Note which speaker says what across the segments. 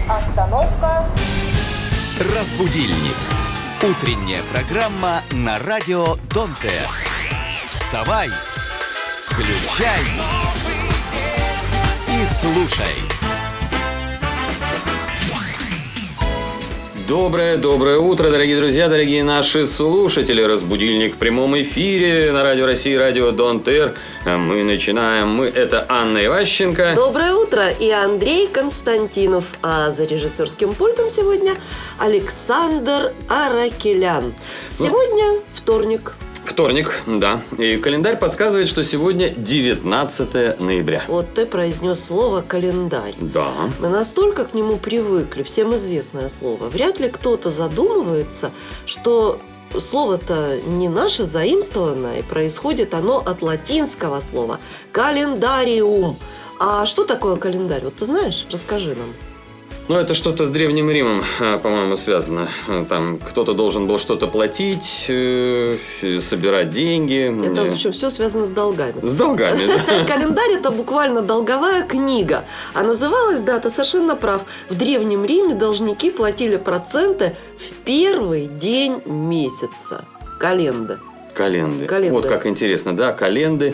Speaker 1: Остановка.
Speaker 2: Разбудильник. Утренняя программа на радио Дон Т. Вставай, включай и слушай.
Speaker 3: Доброе утро, дорогие друзья, дорогие наши слушатели. Разбудильник в прямом эфире на Радио России, Радио Дон Т. Мы начинаем. Это Анна Иващенко.
Speaker 4: Доброе утро. И Андрей Константинов. А за режиссерским пультом сегодня Александр Аракелян. Сегодня вторник.
Speaker 3: Вторник, да. И календарь подсказывает, что сегодня 19 ноября.
Speaker 4: Вот ты произнес слово «календарь».
Speaker 3: Да.
Speaker 4: Мы настолько к нему привыкли, всем известное слово. Вряд ли кто-то задумывается, что слово-то не наше заимствованное, и происходит оно от латинского слова «календариум». А что такое календарь? Вот ты знаешь? Расскажи нам.
Speaker 3: Ну, это что-то с Древним Римом, по-моему, связано. Там кто-то должен был что-то платить, собирать деньги.
Speaker 4: Это, в общем, все связано с долгами.
Speaker 3: С долгами, да.
Speaker 4: Календарь – это буквально долговая книга. А называлась, да, ты совершенно прав, в Древнем Риме должники платили проценты в первый день месяца. Календа.
Speaker 3: Календы. Вот как интересно, да, календарь,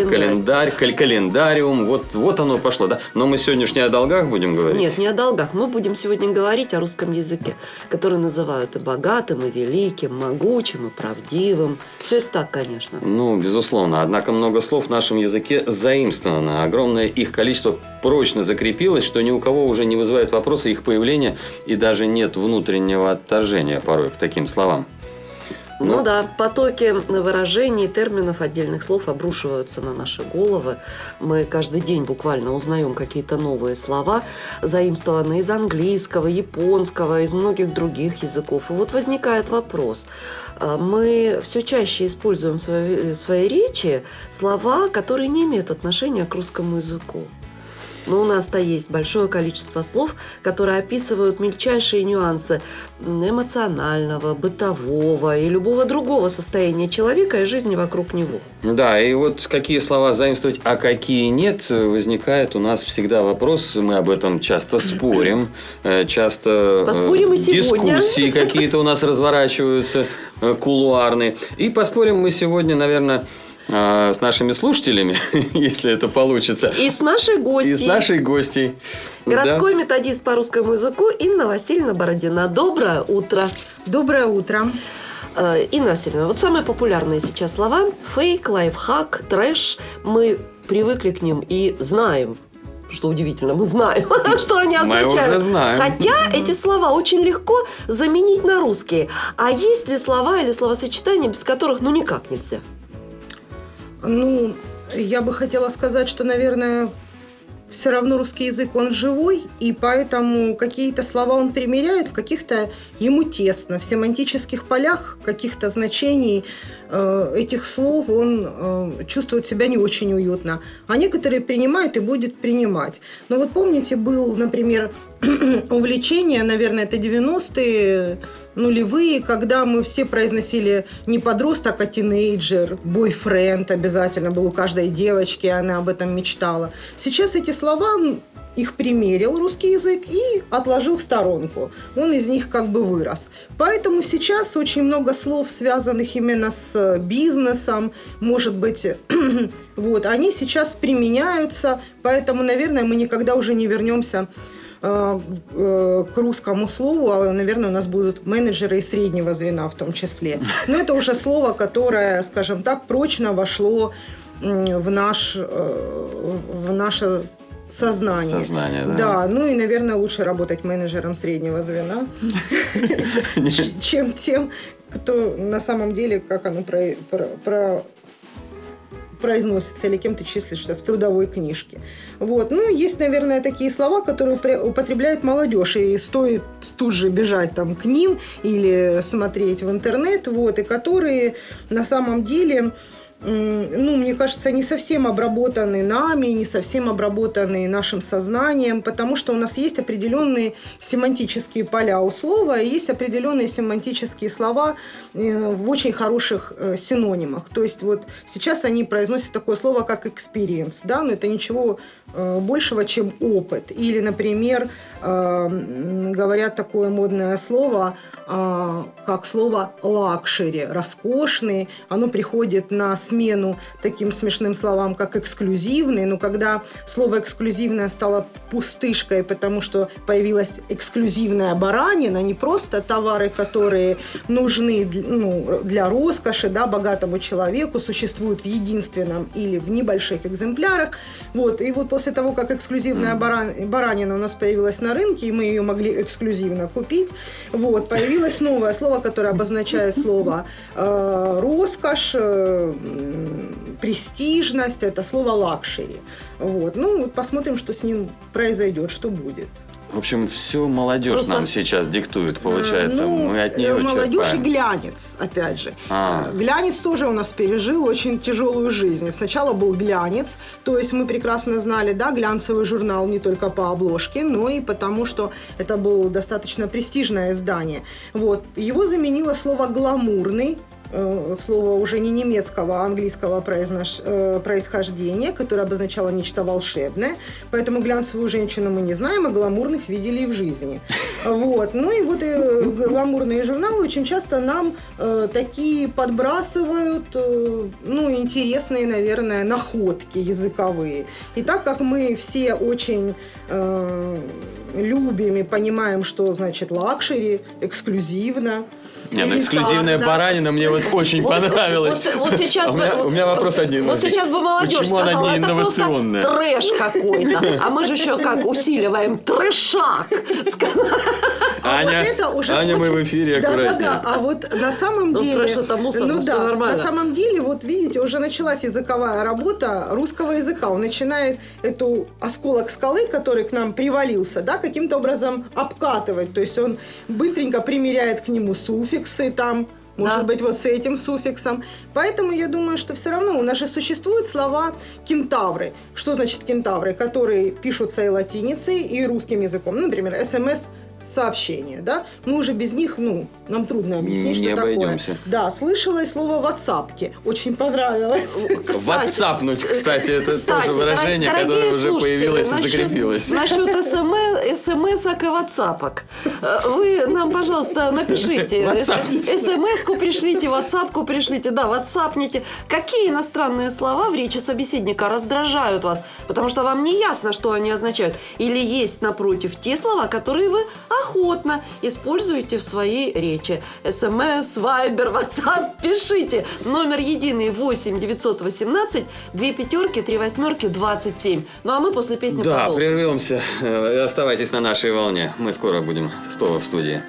Speaker 3: календариум, вот оно пошло, да. Но мы сегодня не о долгах будем говорить.
Speaker 4: Нет, не о долгах. Мы будем сегодня говорить о русском языке, который называют и богатым, и великим, могучим, и правдивым. Все это так, конечно.
Speaker 3: Ну, безусловно. Однако много слов в нашем языке заимствовано. Огромное их количество прочно закрепилось, что ни у кого уже не вызывает вопроса их появления, и даже нет внутреннего отторжения порой к таким словам.
Speaker 4: Ну да, потоки выражений, терминов, отдельных слов обрушиваются на наши головы. Мы каждый день буквально узнаем какие-то новые слова, заимствованные из английского, японского, из многих других языков. И вот возникает вопрос. Мы все чаще используем в своей речи слова, которые не имеют отношения к русскому языку. Но у нас-то есть большое количество слов, которые описывают мельчайшие нюансы эмоционального, бытового и любого другого состояния человека и жизни вокруг него.
Speaker 3: Да, и вот какие слова заимствовать, а какие нет, возникает у нас всегда вопрос. Мы об этом часто спорим, часто
Speaker 4: поспорим и сегодня.
Speaker 3: Дискуссии какие-то у нас разворачиваются, кулуарные. И поспорим мы сегодня, наверное, с нашими слушателями, если это получится.
Speaker 4: И с нашей гостьей.
Speaker 3: И с нашей гостьей.
Speaker 4: Городской методист по русскому языку Инна Васильевна Бородина. Доброе утро.
Speaker 5: Доброе утро.
Speaker 4: Инна Васильевна, вот самые популярные сейчас слова: фейк, лайфхак, трэш. Мы привыкли к ним и знаем. Что удивительно, мы знаем, что они означают.
Speaker 3: Мы уже знаем.
Speaker 4: Хотя эти слова очень легко заменить на русские. А есть ли слова или словосочетания, без которых никак нельзя?
Speaker 5: Ну, я бы хотела сказать, что, наверное, все равно русский язык, он живой, и поэтому какие-то слова он примеряет, в каких-то ему тесно. В семантических полях каких-то значений этих слов он чувствует себя не очень уютно. А некоторые принимают и будет принимать. Но вот помните, был, например, увлечение, наверное, это 90-е, нулевые, когда мы все произносили не подросток, а тинейджер, бойфренд обязательно был у каждой девочки, она об этом мечтала. Сейчас эти слова, их примерил русский язык и отложил в сторонку. Он из них как бы вырос. Поэтому сейчас очень много слов, связанных именно с бизнесом, может быть, вот, они сейчас применяются, поэтому, наверное, мы никогда уже не вернемся к русскому слову, а, наверное, у нас будут менеджеры и среднего звена в том числе. Но это уже слово, которое, скажем так, прочно вошло в наше сознание.
Speaker 3: Да.
Speaker 5: Да, ну и, наверное, лучше работать менеджером среднего звена, чем тем, кто на самом деле, как оно произносится, или кем ты числишься в трудовой книжке. Вот. Ну, есть, наверное, такие слова, которые употребляет молодежь, и стоит тут же бежать там к ним или смотреть в интернет, вот, и которые на самом деле, ну, мне кажется, не совсем обработаны нами, не совсем обработаны нашим сознанием, потому что у нас есть определенные семантические поля у слова, и есть определенные семантические слова в очень хороших синонимах. То есть вот сейчас они произносят такое слово, как experience, да, но это ничего большего, чем опыт. Или, например, говорят такое модное слово, как слово «лакшери», роскошный. Оно приходит на смену таким смешным словам, как «эксклюзивный». Но когда слово «эксклюзивное» стало пустышкой, потому что появилась эксклюзивная баранина, не просто товары, которые нужны для роскоши, да, богатому человеку, существуют в единственном или в небольших экземплярах. Вот. И вот после того, как эксклюзивная баранина у нас появилась на рынке, и мы ее могли эксклюзивно купить, вот, появилось новое слово, которое обозначает слово роскошь, престижность, это слово лакшери. Вот. Ну, вот посмотрим, что с ним произойдет, что будет.
Speaker 3: В общем, все молодежь просто нам сейчас диктует, получается. Мы от нее
Speaker 5: молодежь
Speaker 3: черпаем.
Speaker 5: И глянец, опять же. Глянец тоже у нас пережил очень тяжелую жизнь. Сначала был глянец, то есть мы прекрасно знали, да, глянцевый журнал не только по обложке, но и потому, что это было достаточно престижное издание. Вот. Его заменило слово «гламурный». Слово уже не немецкого, а английского происхождения, которое обозначало нечто волшебное. Поэтому глянцевую женщину мы не знаем, а гламурных видели и в жизни. Вот. Ну и вот гламурные журналы очень часто нам такие подбрасывают, интересные, наверное, находки языковые. И так как мы все очень любим и понимаем, что значит лакшери, эксклюзивно.
Speaker 3: Эксклюзивная баранина мне вот очень понравилась.
Speaker 4: Вот сейчас
Speaker 3: у меня вопрос один.
Speaker 4: Вот сейчас бы молодежь
Speaker 3: почему
Speaker 4: сказала,
Speaker 3: она не инновационная?
Speaker 4: Это просто трэш какой-то. А мы же еще как усиливаем трэшак.
Speaker 3: Аня, мы в эфире, аккуратнее.
Speaker 5: Да. А вот на самом деле...
Speaker 4: трэш это мусор, все нормально.
Speaker 5: На самом деле, вот видите, уже началась языковая работа русского языка. Он начинает эту осколок скалы, который к нам привалился, да, каким-то образом обкатывать. То есть он быстренько примеряет к нему суффиксы там, может быть, вот с этим суффиксом. Поэтому я думаю, что все равно у нас же существуют слова кентавры. Что значит кентавры? Которые пишутся и латиницей, и русским языком. Ну, например, СМС-сообщения, да? Мы уже без них, нам трудно объяснить, что такое. Не обойдемся. Да, слышала слово «ватсапки». Очень понравилось.
Speaker 3: «Ватсапнуть», кстати, это тоже выражение, которое уже появилось и закрепилось.
Speaker 4: Насчет СМС-ок и ватсапок. Вы нам, пожалуйста, напишите. СМС-ку пришлите, ватсапку пришлите. Да, ватсапните. Какие иностранные слова в речи собеседника раздражают вас? Потому что вам не ясно, что они означают. Или есть, напротив, те слова, которые вы охотно используете в своей речи. СМС, Вайбер, Ватсап, пишите. Номер единый 8 918 2 5 3 8 27. Ну а мы после песни продолжим.
Speaker 3: Да, прервемся. Оставайтесь на нашей волне. Мы скоро будем снова в студии.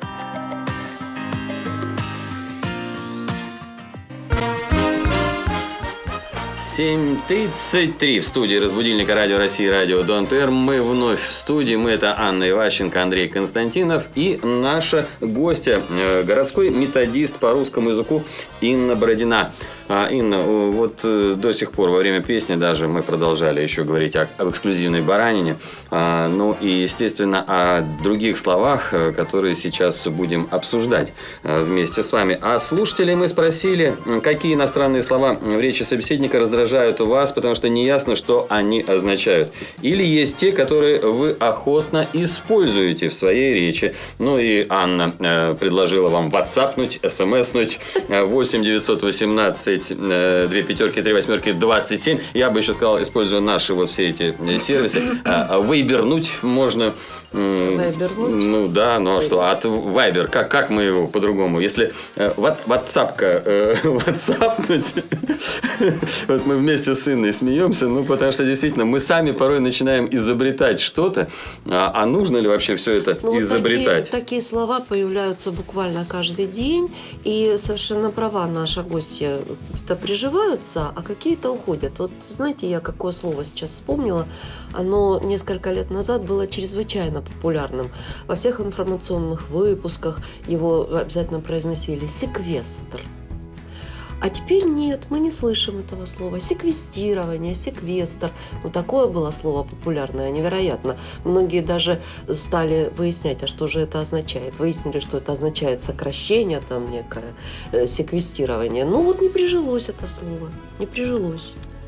Speaker 3: Семь 7:33 в студии разбудильника Радио России, Радио Донт Эр. Мы вновь в студии. Мы — это Анна Иващенко, Андрей Константинов и наша гостья, городской методист по русскому языку Инна Бородина. Инна, вот до сих пор во время песни даже мы продолжали еще говорить об эксклюзивной баранине. Ну и, естественно, о других словах, которые сейчас будем обсуждать вместе с вами. А слушателей мы спросили, какие иностранные слова в речи собеседника раздражают вас, потому что неясно, что они означают. Или есть те, которые вы охотно используете в своей речи. Ну и Анна предложила вам ватсапнуть, смснуть 8 918 2 5 3 8 27. Я бы еще сказал, используя наши вот все эти сервисы. Вайбернуть можно.
Speaker 4: Вайбернуть?
Speaker 3: Ну да, ну а что? От Вайбер, как мы его по-другому? Если ватсапка ватсапнуть, вот мы вместе с Инной смеемся, потому что действительно мы сами порой начинаем изобретать что-то, а нужно ли вообще все это изобретать?
Speaker 4: Вот такие слова появляются буквально каждый день, и совершенно права наша гостья. Какие-то приживаются, а какие-то уходят. Вот знаете, я какое слово сейчас вспомнила. Оно несколько лет назад было чрезвычайно популярным. Во всех информационных выпусках его обязательно произносили секвестр. А теперь нет, мы не слышим этого слова. Секвестирование, секвестр. Такое было слово популярное, невероятно. Многие даже стали выяснять, а что же это означает. Выяснили, что это означает сокращение, там некое секвестирование. Не прижилось это слово, не прижилось.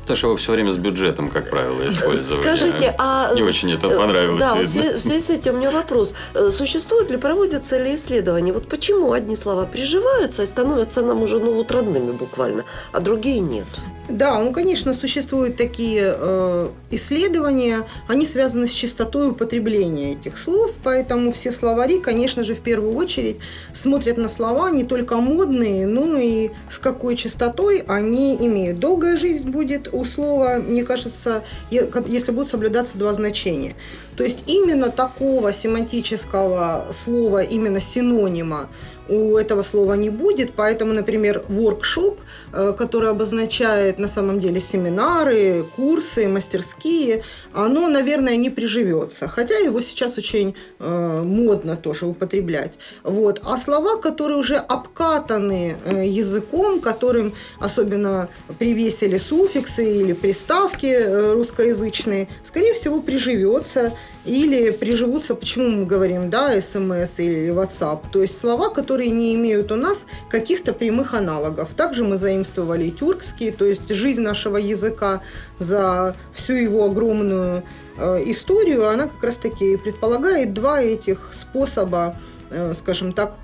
Speaker 3: То, что его все время с бюджетом, как правило, использовали.
Speaker 4: Скажите,
Speaker 3: Не очень это понравилось.
Speaker 4: Да,
Speaker 3: видно.
Speaker 4: в связи с этим у меня вопрос. Существуют ли, проводятся ли исследования? Вот почему одни слова приживаются и становятся нам уже родными буквально, а другие нет?
Speaker 5: Да, конечно, существуют такие исследования, они связаны с частотой употребления этих слов, поэтому все словари, конечно же, в первую очередь смотрят на слова не только модные, но и с какой частотой они имеют. Долгая жизнь будет у слова, мне кажется, если будут соблюдаться два значения. То есть именно такого семантического слова, именно синонима у этого слова не будет, поэтому, например, workshop, который обозначает на самом деле семинары, курсы, мастерские, оно, наверное, не приживется, хотя его сейчас очень модно тоже употреблять. Вот. А слова, которые уже обкатаны языком, которым особенно привесили суффиксы или приставки русскоязычные, скорее всего, приживется или приживутся, почему мы говорим, да, СМС или WhatsApp, то есть слова, которые не имеют у нас каких-то прямых аналогов. Также мы заимствовали тюркский, то есть жизнь нашего языка за всю его огромную историю, она как раз-таки предполагает два этих способа, скажем так,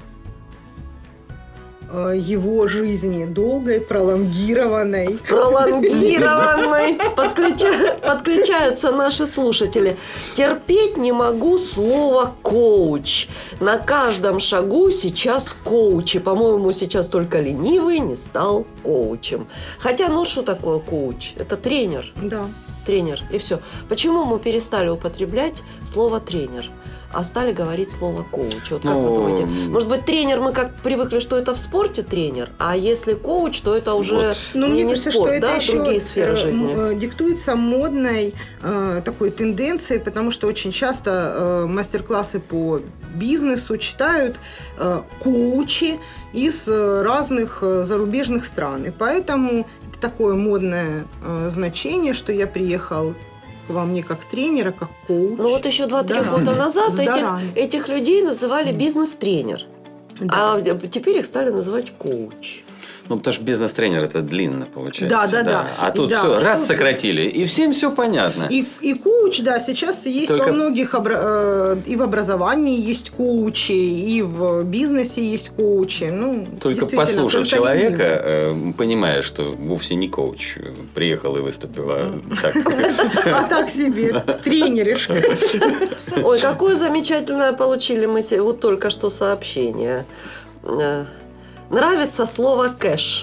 Speaker 5: его жизни долгой, пролонгированной.
Speaker 4: Подключаются наши слушатели. Терпеть не могу слово «коуч». На каждом шагу сейчас коучи. По-моему, сейчас только ленивый не стал коучем. Хотя, что такое коуч? Это тренер.
Speaker 5: Да.
Speaker 4: Тренер, и все. Почему мы перестали употреблять слово «тренер», а стали говорить слово «коуч»? Вот как вы думаете? Может быть, тренер, мы как привыкли, что это в спорте тренер, а если коуч, то это уже
Speaker 5: мне кажется,
Speaker 4: спорт,
Speaker 5: что это еще
Speaker 4: другие сферы жизни.
Speaker 5: Диктуется модной такой тенденцией, потому что очень часто мастер-классы по бизнесу читают коучи из разных зарубежных стран. И поэтому это такое модное значение, что я приехал к вам не как тренера, как коуч.
Speaker 4: Вот еще 2-3 года назад этих людей называли бизнес-тренер. Да. А теперь их стали называть коуч.
Speaker 3: Потому что бизнес-тренер это длинно получается.
Speaker 5: Да.
Speaker 3: А тут все, раз сократили, и всем все понятно.
Speaker 5: И коуч, да, сейчас есть только во многих, и в образовании есть коучи, и в бизнесе есть коучи.
Speaker 3: Только послушав человека, понимаешь, что вовсе не коуч приехал и выступил,
Speaker 5: а так себе, тренеришка.
Speaker 4: Ой, какое замечательное получили мы вот только что сообщение. Нравится слово «кэш».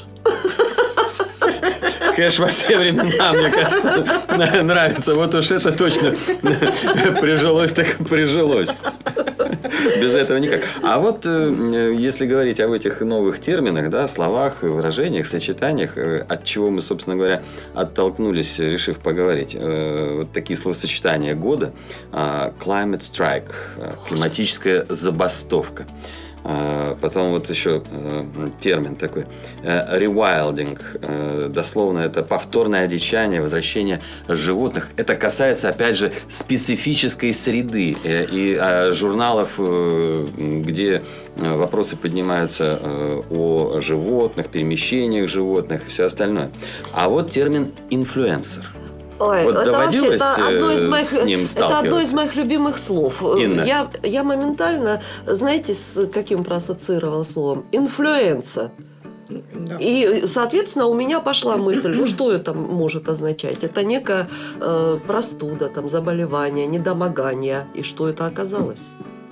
Speaker 3: Кэш во все времена, мне кажется, нравится. Вот уж это точно прижилось, так прижилось. Без этого никак. А вот если говорить об этих новых терминах, да, словах, выражениях, сочетаниях, от чего мы, собственно говоря, оттолкнулись, решив поговорить. Вот такие словосочетания года. Climate strike, климатическая забастовка. Потом вот еще термин такой rewilding, дословно это повторное одичание, возвращение животных. Это касается, опять же, специфической среды и журналов, где вопросы поднимаются о животных, перемещениях животных и все остальное. А вот термин инфлюенсер.
Speaker 4: Ой,
Speaker 3: вот доводилось
Speaker 4: с ним
Speaker 3: сталкиваться?
Speaker 4: Это одно из моих любимых слов.
Speaker 3: Инна.
Speaker 4: Я моментально, знаете, с каким проассоциировала словом? Инфлюенса. Да. И, соответственно, у меня пошла мысль, что это может означать? Это некая простуда, заболевание, недомогание. И что это оказалось?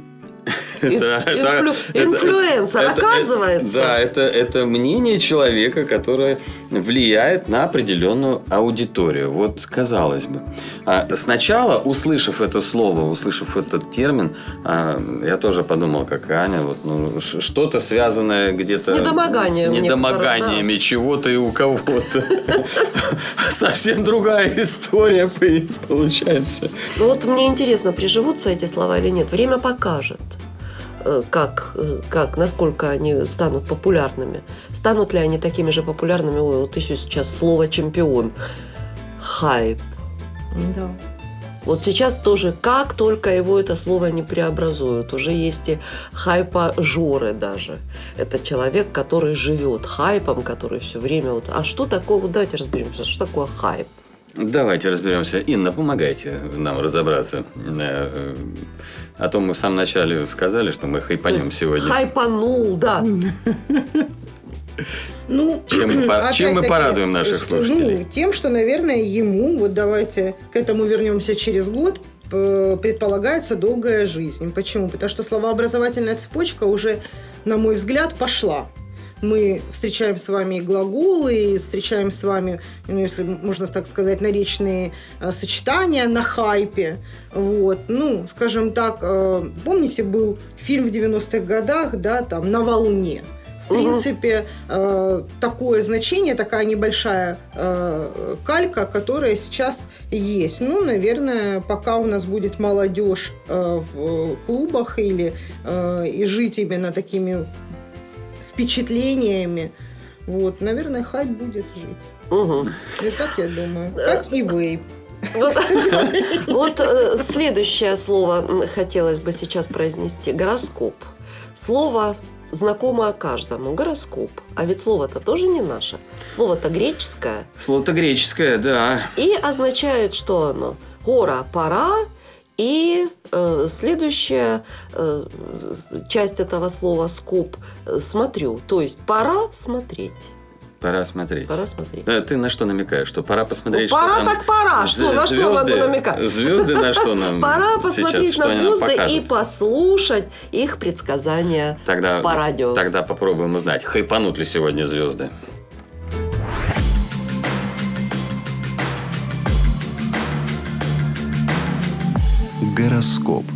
Speaker 4: Инфлюенсер, оказывается.
Speaker 3: Да, это мнение человека, которое влияет на определенную аудиторию. Вот, казалось бы. Сначала, услышав это слово, услышав этот термин, я тоже подумал, как Аня, что-то связанное где-то
Speaker 4: с недомоганиями
Speaker 3: чего-то и у кого-то. Совсем другая история получается.
Speaker 4: Вот мне интересно, приживутся эти слова или нет. Время покажет. Насколько они станут популярными. Станут ли они такими же популярными? Вот еще сейчас слово «чемпион». Хайп.
Speaker 5: Да.
Speaker 4: Вот сейчас тоже, как только его это слово не преобразуют, уже есть и хайпажоры даже. Это человек, который живет хайпом, который все время... Вот, а что такое, вот давайте разберемся, что такое хайп?
Speaker 3: Давайте разберемся. Инна, помогайте нам разобраться. А то мы в самом начале сказали, что мы хайпанем сегодня.
Speaker 4: Хайпанул, да.
Speaker 5: Ну,
Speaker 3: чем мы порадуем наших слушателей?
Speaker 5: Ну, тем, что, наверное, ему, вот давайте к этому вернемся через год, предполагается долгая жизнь. Почему? Потому что словообразовательная цепочка уже, на мой взгляд, пошла. Мы встречаем с вами глаголы, встречаем с вами, ну, если можно так сказать, наречные сочетания на хайпе. Вот. Ну, скажем так, помните, был фильм в 90-х годах, да, там, «На волне». В принципе, такое значение, такая небольшая калька, которая сейчас есть. Ну, наверное, пока у нас будет молодежь в клубах или и жить именно такими впечатлениями, вот, наверное, хайп будет жить. И так я думаю. Так и вейп.
Speaker 4: Вот следующее слово хотелось бы сейчас произнести. Гороскоп. Слово знакомое каждому. Гороскоп. А ведь слово-то тоже не наше. Слово-то греческое.
Speaker 3: Слово-то греческое, да.
Speaker 4: И означает, что оно? Гора, пора. И следующая часть этого слова «скоп» – смотрю. То есть пора смотреть.
Speaker 3: Пора смотреть.
Speaker 4: Пора смотреть.
Speaker 3: Да, ты на что намекаешь? Что пора посмотреть,
Speaker 4: ну, пора
Speaker 3: что там...
Speaker 4: так пора. На что могу намекать?
Speaker 3: Звезды на что нам
Speaker 4: пора посмотреть
Speaker 3: сейчас,
Speaker 4: на звезды и послушать их предсказания по радио.
Speaker 3: Тогда попробуем узнать, хайпанут ли сегодня звезды.
Speaker 2: Гороскоп.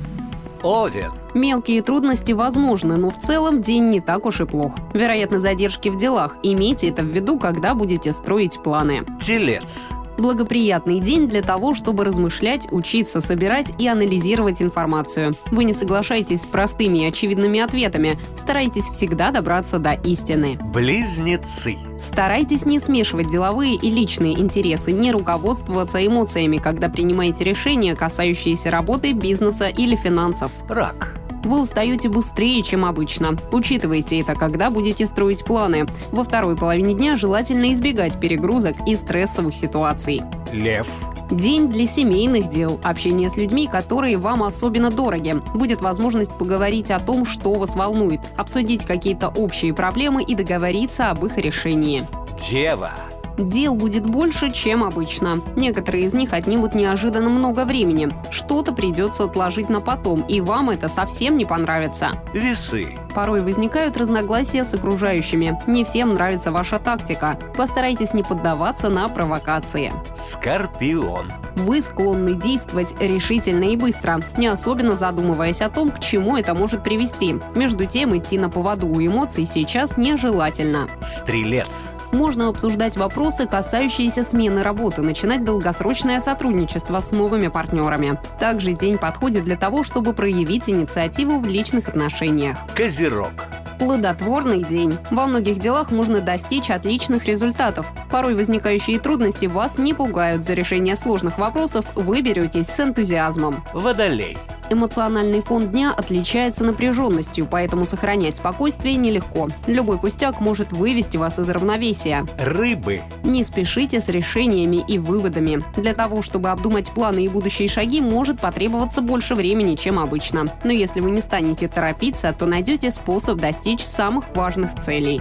Speaker 1: Овен.
Speaker 6: Мелкие трудности возможны, но в целом день не так уж и плох. Вероятно, задержки в делах. Имейте это в виду, когда будете строить планы.
Speaker 1: Телец.
Speaker 6: Благоприятный день для того, чтобы размышлять, учиться, собирать и анализировать информацию. Вы не соглашайтесь с простыми и очевидными ответами. Старайтесь всегда добраться до истины.
Speaker 1: Близнецы.
Speaker 6: Старайтесь не смешивать деловые и личные интересы, не руководствоваться эмоциями, когда принимаете решения, касающиеся работы, бизнеса или финансов.
Speaker 1: Рак.
Speaker 6: Вы устаете быстрее, чем обычно. Учитывайте это, когда будете строить планы. Во второй половине дня желательно избегать перегрузок и стрессовых ситуаций.
Speaker 1: Лев.
Speaker 6: День для семейных дел, общение с людьми, которые вам особенно дороги. Будет возможность поговорить о том, что вас волнует, обсудить какие-то общие проблемы и договориться об их решении.
Speaker 1: Дева.
Speaker 6: Дел будет больше, чем обычно. Некоторые из них отнимут неожиданно много времени. Что-то придется отложить на потом, и вам это совсем не понравится.
Speaker 1: Весы.
Speaker 6: Порой возникают разногласия с окружающими. Не всем нравится ваша тактика. Постарайтесь не поддаваться на провокации.
Speaker 1: Скорпион.
Speaker 6: Вы склонны действовать решительно и быстро, не особенно задумываясь о том, к чему это может привести. Между тем, идти на поводу у эмоций сейчас нежелательно.
Speaker 1: Стрелец.
Speaker 6: Можно обсуждать вопросы, касающиеся смены работы, начинать долгосрочное сотрудничество с новыми партнерами. Также день подходит для того, чтобы проявить инициативу в личных отношениях.
Speaker 1: Козерог.
Speaker 6: Плодотворный день. Во многих делах можно достичь отличных результатов. Порой возникающие трудности вас не пугают. За решение сложных вопросов вы беретесь с энтузиазмом.
Speaker 1: Водолей.
Speaker 6: Эмоциональный фон дня отличается напряженностью, поэтому сохранять спокойствие нелегко. Любой пустяк может вывести вас из равновесия.
Speaker 1: Рыбы.
Speaker 6: Не спешите с решениями и выводами. Для того, чтобы обдумать планы и будущие шаги, может потребоваться больше времени, чем обычно. Но если вы не станете торопиться, то найдете способ достичь самых важных целей.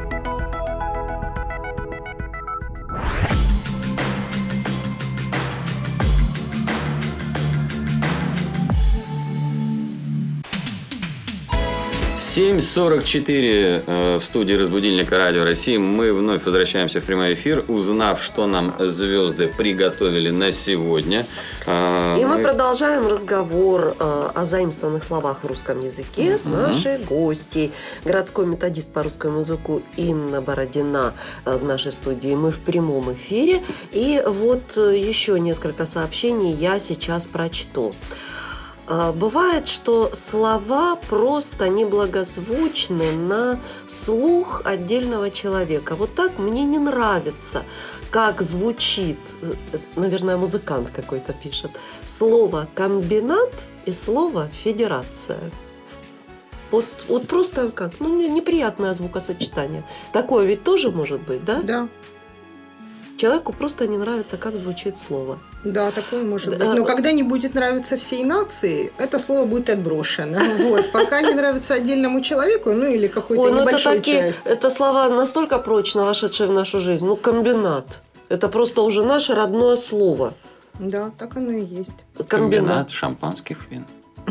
Speaker 3: Семь 44 в студии «Разбудильника» Радио России. Мы вновь возвращаемся в прямой эфир, узнав, что нам звезды приготовили на сегодня.
Speaker 4: И мы продолжаем разговор о заимствованных словах в русском языке с нашей гостьей. Городской методист по русскому языку Инна Бородина в нашей студии. Мы в прямом эфире. И вот еще несколько сообщений я сейчас прочту. Бывает, что слова просто неблагозвучны на слух отдельного человека. Вот так мне не нравится, как звучит, наверное, музыкант какой-то пишет, слово «комбинат» и слово «федерация». Вот просто как, неприятное звукосочетание. Такое ведь тоже может быть, да?
Speaker 5: Да.
Speaker 4: Человеку просто не нравится, как звучит слово.
Speaker 5: Да, такое может быть. Но когда не будет нравиться всей нации, это слово будет отброшено. Вот. Пока не нравится отдельному человеку, или какой-то небольшой части.
Speaker 4: Это слова настолько прочно вошедшие в нашу жизнь. Комбинат. Это просто уже наше родное слово.
Speaker 5: Да, так оно и есть.
Speaker 3: Комбинат шампанских вин.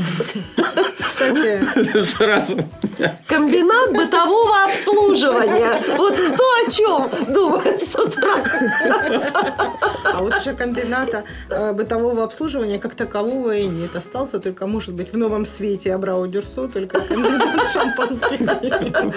Speaker 5: Кстати,
Speaker 3: Сразу.
Speaker 4: Комбинат бытового обслуживания. Вот кто о чем думает с утра?
Speaker 5: а вот уже комбината бытового обслуживания как такового и нет. Остался только, может быть, в новом свете Абрау Дюрсо, только комбинат шампанских вин.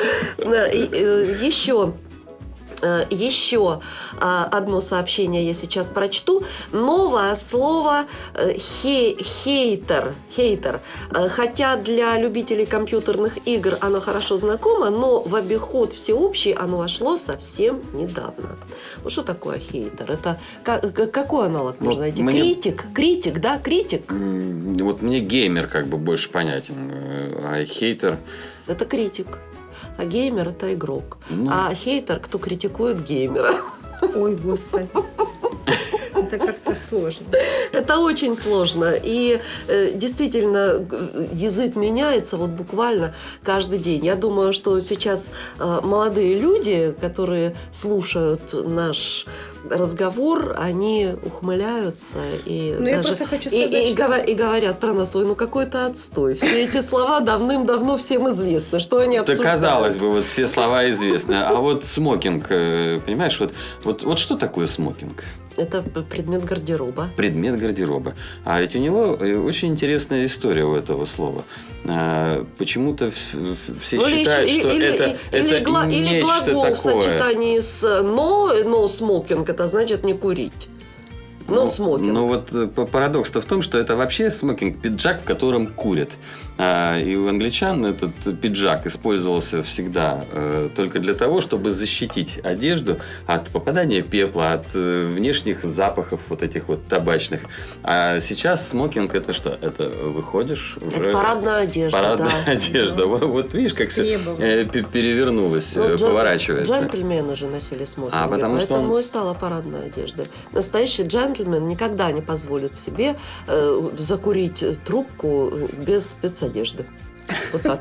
Speaker 4: Еще одно сообщение я сейчас прочту. Новое слово хейтер. Хотя для любителей компьютерных игр оно хорошо знакомо, но в обиход всеобщий оно вошло совсем недавно. Вот что такое хейтер? Это какой аналог можно найти? Критик, да? Критик?
Speaker 3: Вот мне геймер как бы больше понятен, а хейтер...
Speaker 4: Это критик. А геймер – это игрок. А хейтер – кто критикует геймера.
Speaker 5: Ой, Господи. Это как-то сложно.
Speaker 4: Это очень сложно. И действительно, язык меняется вот буквально каждый день. Я думаю, что сейчас молодые люди, которые слушают наш разговор, они ухмыляются и, и говорят про нас: ой, какой-то отстой. Все эти слова давным-давно всем известны. Что они обсуждают?
Speaker 3: Да, казалось бы, вот все слова известны. А вот смокинг, понимаешь, вот что такое смокинг?
Speaker 4: Это предмет гардероба.
Speaker 3: Предмет гардероба. А ведь у него очень интересная история у этого слова. Почему-то все считают, что это нечто
Speaker 4: или глагол
Speaker 3: такое.
Speaker 4: В сочетании с no smoking, это значит не курить. Смокинг.
Speaker 3: Но вот парадокс-то в том, что это вообще смокинг – пиджак, в котором курят. И у англичан этот пиджак использовался всегда только для того, чтобы защитить одежду от попадания пепла, от внешних запахов вот этих вот табачных. А сейчас смокинг – это что? Это выходишь уже…
Speaker 4: Это парадная одежда,
Speaker 3: парадная одежда.
Speaker 5: Да.
Speaker 3: Вот видишь, как все перевернулось, поворачивается.
Speaker 4: Джентльмены же носили смокинги,
Speaker 3: поэтому
Speaker 4: и стала парадная одежда. Настоящий джентльмен никогда не позволит себе закурить трубку без спецодежды. Вот так.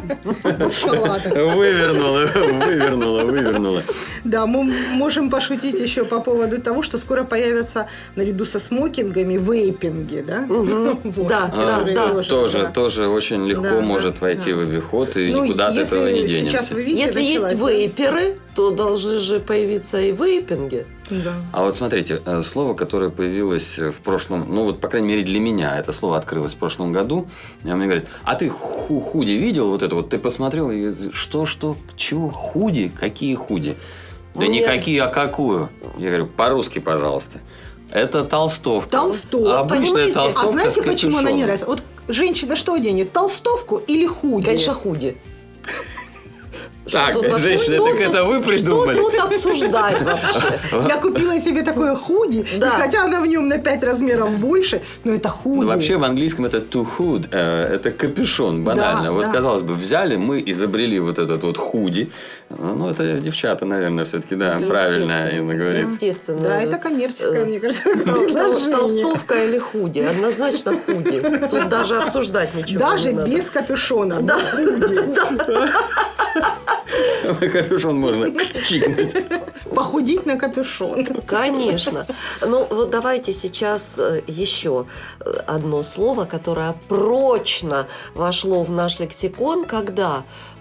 Speaker 3: Вывернула.
Speaker 5: Да, мы можем пошутить еще по поводу того, что скоро появятся наряду со смокингами вейпинги, да?
Speaker 4: Да.
Speaker 3: Тоже очень легко может войти в обиход, и никуда от этого не денемся.
Speaker 4: Если есть вейперы, то должны же появиться и вейпинги.
Speaker 5: Да.
Speaker 3: А вот смотрите, слово, которое появилось в прошлом, по крайней мере для меня, это слово открылось в прошлом году, и он мне говорит: а ты худи видел вот это вот? Ты посмотрел, и что, чего? Худи? Какие худи? Да никакие, а какую? Я говорю: по-русски, пожалуйста. Это толстовка.
Speaker 5: Толстовка.
Speaker 3: Обычная толстовка.
Speaker 5: А знаете,
Speaker 3: с
Speaker 5: почему она не
Speaker 3: капюшоном.
Speaker 5: нравится? Вот женщина что оденет? Толстовку или худи?
Speaker 4: Конечно, худи.
Speaker 3: Так, женщины, так это вы придумали?
Speaker 4: Что тут обсуждать вообще?
Speaker 5: Я купила себе такое худи,
Speaker 4: Да.
Speaker 5: и хотя она в нем на 5 размеров больше, но это худи.
Speaker 3: Вообще в английском это to hood, это капюшон, банально.
Speaker 5: Да.
Speaker 3: Казалось бы, взяли, мы изобрели вот этот вот худи. Это девчата, наверное, все-таки, правильно Инна говорит.
Speaker 4: Естественно.
Speaker 5: Да, это коммерческое, мне кажется, предложение.
Speaker 4: Толстовка или худи? Однозначно худи. Тут даже обсуждать ничего
Speaker 5: Даже
Speaker 4: не надо.
Speaker 5: без капюшона.
Speaker 4: Да.
Speaker 3: Капюшон можно чикнуть.
Speaker 5: Похудеть на капюшон.
Speaker 4: Конечно. Вот давайте сейчас еще одно слово, которое прочно вошло в наш лексикон, когда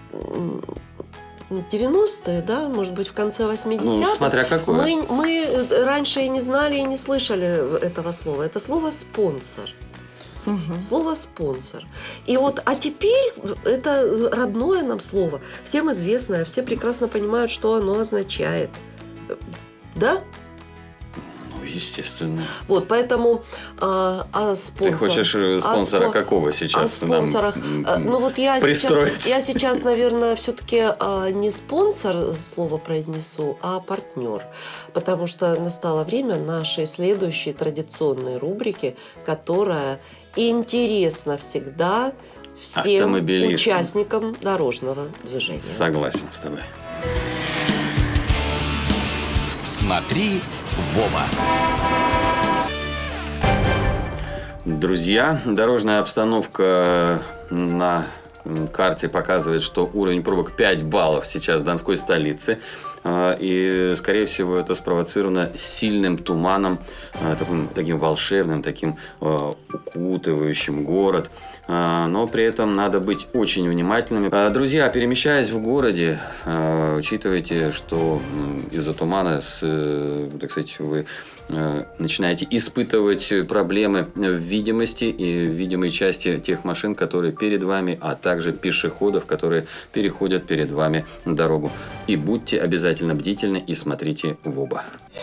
Speaker 4: 90-е, да, может быть, в конце 80-х.
Speaker 3: Смотря какое.
Speaker 4: Мы раньше и не знали, и не слышали этого слова. Это слово «спонсор». Слово «спонсор». А теперь это родное нам слово, всем известное, все прекрасно понимают, что оно означает. Да?
Speaker 3: Естественно.
Speaker 4: Вот, поэтому спонсор...
Speaker 3: Ты хочешь спонсора какого сейчас нам
Speaker 4: ну вот
Speaker 3: пристроить?
Speaker 4: Я сейчас, наверное, все-таки не спонсор слово произнесу, а партнер. Потому что настало время нашей следующей традиционной рубрики, которая интересна всегда всем участникам дорожного движения.
Speaker 3: Согласен с тобой.
Speaker 2: Смотри в оба.
Speaker 3: Друзья, дорожная обстановка на карте показывает, что уровень пробок 5 баллов сейчас в Донской столице. И, скорее всего, это спровоцировано сильным туманом, таким волшебным, таким укутывающим город. Но при этом надо быть очень внимательными. Друзья, перемещаясь в городе, учитывайте, что из-за тумана, так сказать, вы начинаете испытывать проблемы в видимости и в видимой части тех машин, которые перед вами, а также пешеходов, которые переходят перед вами дорогу. И будьте обязательно бдительны и смотрите в оба.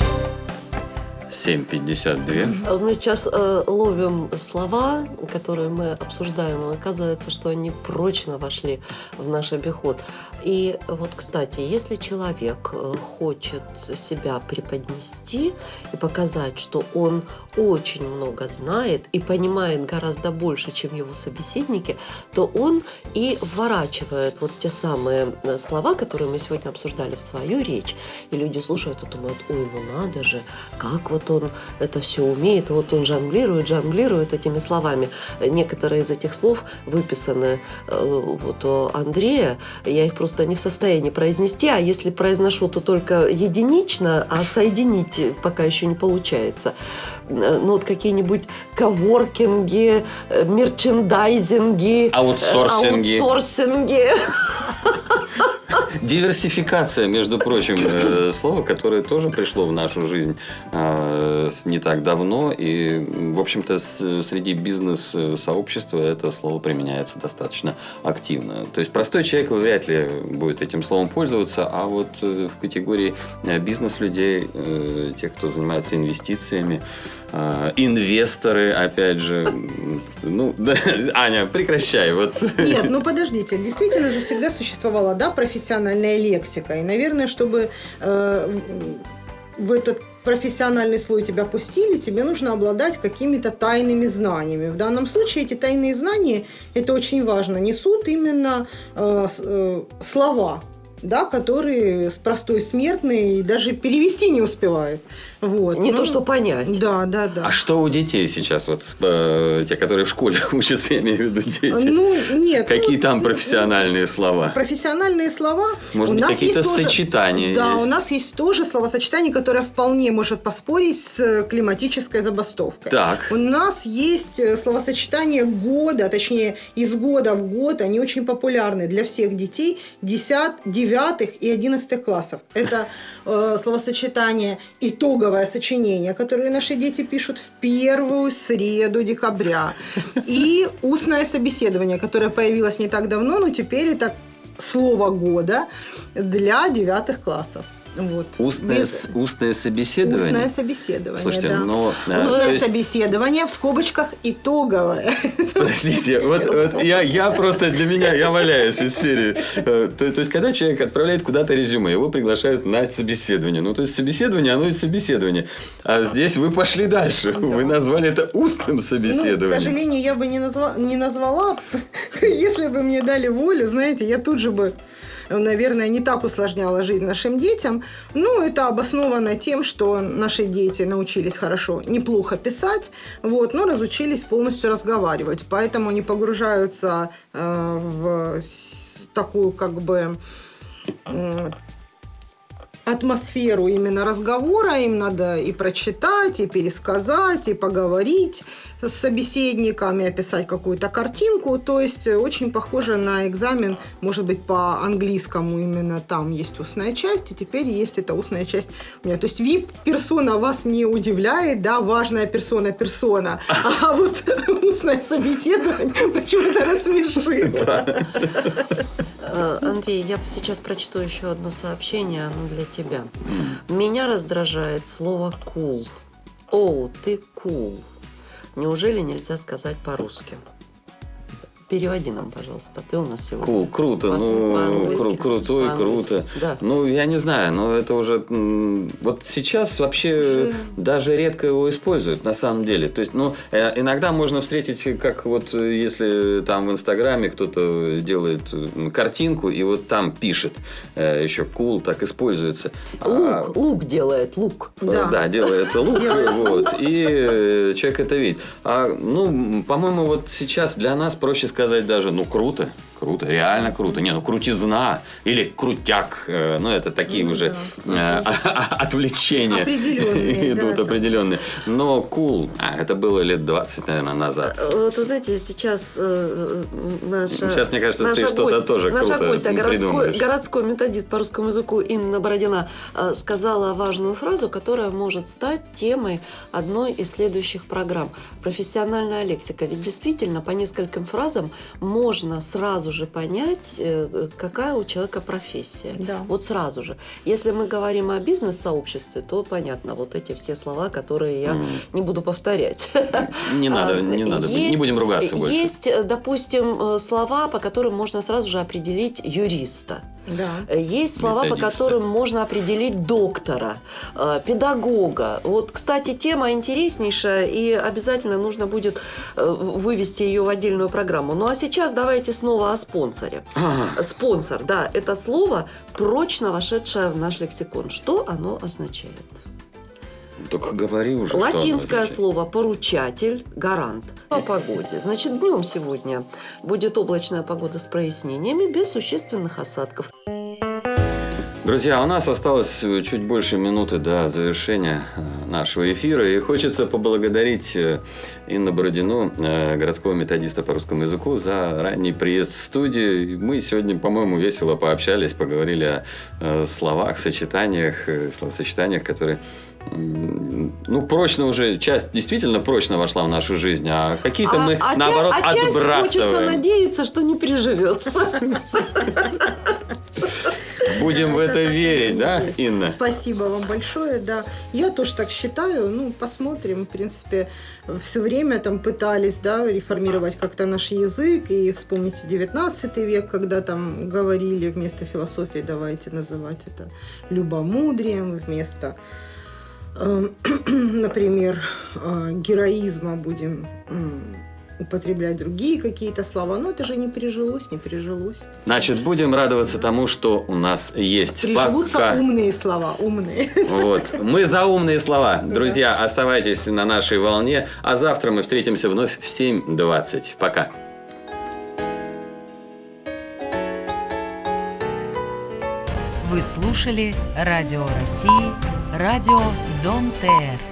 Speaker 3: 7:52.
Speaker 4: Мы сейчас ловим слова, которые мы обсуждаем, и оказывается, что они прочно вошли в наш обиход. И вот, кстати, если человек хочет себя преподнести и показать, что он очень много знает и понимает гораздо больше, чем его собеседники, то он и вворачивает вот те самые слова, которые мы сегодня обсуждали, в свою речь. И люди слушают и думают: ой, ну надо же, как вот он это все умеет, вот он жонглирует этими словами. Некоторые из этих слов выписаны вот у Андрея, я их просто не в состоянии произнести, а если произношу, то только единично, а соединить пока еще не получается. Ну вот какие-нибудь коворкинги, мерчендайзинги, аутсорсинги.
Speaker 3: Диверсификация, между прочим, слово, которое тоже пришло в нашу жизнь не так давно. И, в общем-то, среди бизнес-сообщества это слово применяется достаточно активно. То есть простой человек вряд ли будет этим словом пользоваться, а вот в категории бизнес-людей, тех, кто занимается инвестициями, инвесторы, опять же. Ну, да, Аня, прекращай. Вот.
Speaker 5: Нет, ну подождите. Действительно же всегда существовала, да, профессиональная лексика. И, наверное, чтобы в этот профессиональный слой тебя пустили, тебе нужно обладать какими-то тайными знаниями. В данном случае эти тайные знания, это очень важно, несут именно слова, да, которые простой смертный даже перевести не успевает. Вот.
Speaker 4: Не то, что понять.
Speaker 5: Да.
Speaker 3: А что у детей сейчас? Вот те, которые в школе учатся, я имею в виду дети.
Speaker 5: Ну, нет.
Speaker 3: Какие там профессиональные слова?
Speaker 5: Профессиональные слова.
Speaker 3: Может быть, какие-то сочетания
Speaker 5: Да,
Speaker 3: есть?
Speaker 5: у нас есть тоже словосочетание, которое вполне может поспорить с климатической забастовкой.
Speaker 3: Так.
Speaker 5: У нас есть словосочетание года, точнее, из года в год. Они очень популярны для всех детей 10, 9 и 11 классов. Это словосочетание итоговое сочинение, которое наши дети пишут в первую среду декабря. И устное собеседование, которое появилось не так давно, но теперь это слово года для 9 классов. Вот.
Speaker 3: Устное собеседование?
Speaker 5: Устное собеседование,
Speaker 3: слушайте,
Speaker 5: да.
Speaker 3: но...
Speaker 5: Устное собеседование, в скобочках, итоговое.
Speaker 3: Подождите, вот я просто для меня, я валяюсь из серии. То есть, когда человек отправляет куда-то резюме, его приглашают на собеседование. Ну, то есть, собеседование, оно и собеседование. А здесь вы пошли дальше. Да. Вы назвали это устным собеседованием.
Speaker 5: Ну, к сожалению, я бы не назвала. Если бы мне дали волю, знаете, я тут же бы, наверное, не так усложняла жизнь нашим детям. Но это обосновано тем, что наши дети научились неплохо писать, вот, но разучились полностью разговаривать. Поэтому они погружаются в такую атмосферу именно разговора. Им надо и прочитать, и пересказать, и поговорить с собеседниками, описать какую-то картинку. То есть очень похоже на экзамен, может быть, по английскому. Именно там есть устная часть, и теперь есть эта устная часть у меня. То есть VIP-персона вас не удивляет, да, важная персона, а вот устное собеседование почему-то рассмешит.
Speaker 4: Андрей, я сейчас прочту еще одно сообщение, оно для тебя. Меня раздражает слово «cool». О, ты cool. Неужели нельзя сказать по-русски? Переводи нам, пожалуйста. Ты у нас сегодня.
Speaker 3: Cool, круто, крутой, круто.
Speaker 4: Да.
Speaker 3: Ну, я не знаю, но это уже... Вот сейчас вообще даже редко его используют, на самом деле. То есть, иногда можно встретить, как вот если там в Инстаграме кто-то делает картинку, и вот там пишет еще cool, так используется.
Speaker 4: Лук делает, лук.
Speaker 3: Да, делает лук, вот, и человек это видит. По-моему, вот сейчас для нас проще сказать даже, круто, реально круто. Крутизна или крутяк. Это такие уже отвлечения идут определенные. Но cool, это было лет 20, наверное, назад.
Speaker 4: Вот вы знаете, сейчас
Speaker 3: Сейчас, мне кажется, ты что-то тоже круто придумаешь.
Speaker 4: Городской методист по русскому языку Инна Бородина сказала важную фразу, которая может стать темой одной из следующих программ. Профессиональная лексика. Ведь действительно по нескольким фразам можно сразу же понять, какая у человека профессия.
Speaker 5: Да.
Speaker 4: Вот сразу же. Если мы говорим о бизнес-сообществе, то понятно, вот эти все слова, которые я не буду повторять.
Speaker 3: Не надо, не будем ругаться больше.
Speaker 4: Есть, допустим, слова, по которым можно сразу же определить юриста.
Speaker 5: Да.
Speaker 4: Есть слова, по которым можно определить доктора, педагога. Вот, кстати, тема интереснейшая, и обязательно нужно будет вывести ее в отдельную программу. Ну, а сейчас давайте снова о спонсоре. Спонсор, да, это слово, прочно вошедшее в наш лексикон. Что оно означает?
Speaker 3: Только говори уже.
Speaker 4: Латинское слово поручатель, гарант. О погоде. Значит, днем сегодня будет облачная погода с прояснениями, без существенных осадков.
Speaker 3: Друзья, у нас осталось чуть больше минуты до завершения нашего эфира. И хочется поблагодарить Инну Бородину, городского методиста по русскому языку, за ранний приезд в студию. Мы сегодня, по-моему, весело пообщались, поговорили о словах, сочетаниях, которые... прочно уже, часть действительно прочно вошла в нашу жизнь, а какие-то мы, наоборот, отбрасываем.
Speaker 4: Часть хочется надеяться, что не приживется.
Speaker 3: Будем в это верить, да, Инна?
Speaker 5: Спасибо вам большое, да. Я тоже так считаю. Посмотрим. В принципе, все время там пытались, реформировать как-то наш язык. И вспомните 19 век, когда там говорили вместо философии, давайте называть это любомудрием, вместо, например, героизма будем употреблять другие какие-то слова. Но это же не прижилось.
Speaker 3: Значит, будем радоваться тому, что у нас есть.
Speaker 5: Приживутся умные слова, умные.
Speaker 3: Вот. Мы за умные слова. Друзья, оставайтесь на нашей волне. А завтра мы встретимся вновь в 7:20. Пока.
Speaker 7: Вы слушали Радио России, Радио Дон ТР.